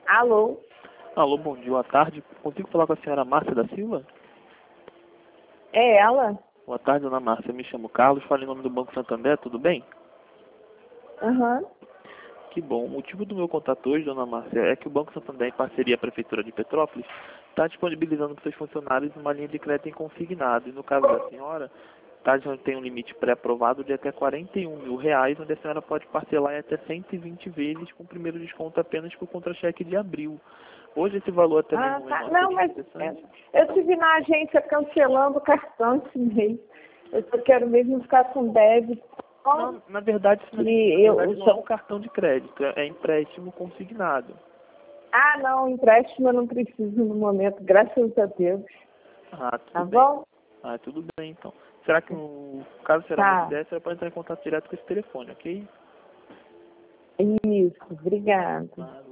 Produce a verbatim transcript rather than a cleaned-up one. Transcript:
Alô? Alô, bom dia, boa tarde. Consigo falar com a senhora Márcia da Silva? É ela? Boa tarde, dona Márcia. Eu me chamo Carlos, falo em nome do Banco Santander, tudo bem? Aham. Que bom. O motivo do meu contato hoje, dona Márcia, é que o Banco Santander, em parceria com a Prefeitura de Petrópolis, está disponibilizando para seus funcionários uma linha de crédito em consignado. E no caso da senhora, tá, já tem um limite pré-aprovado de até quarenta e um mil reais, onde a senhora pode parcelar em até cento e vinte vezes, com o primeiro desconto apenas por contra-cheque de abril. Hoje esse valor até Ah, mesmo tá. menor Não, seria mas interessante. é, eu estive na agência cancelando o cartão esse mês. Eu só quero mesmo ficar com débito. Não, na verdade, isso não, E na eu verdade não é um só... cartão de crédito, é é empréstimo consignado. Ah, não, empréstimo eu não preciso no momento, graças a Deus. Ah, tudo Tá bem. bom? Ah, tudo bem então. Será que o caso será uma Tá. ideia, você pode entrar em contato direto com esse telefone, ok? Isso, obrigada. Nada.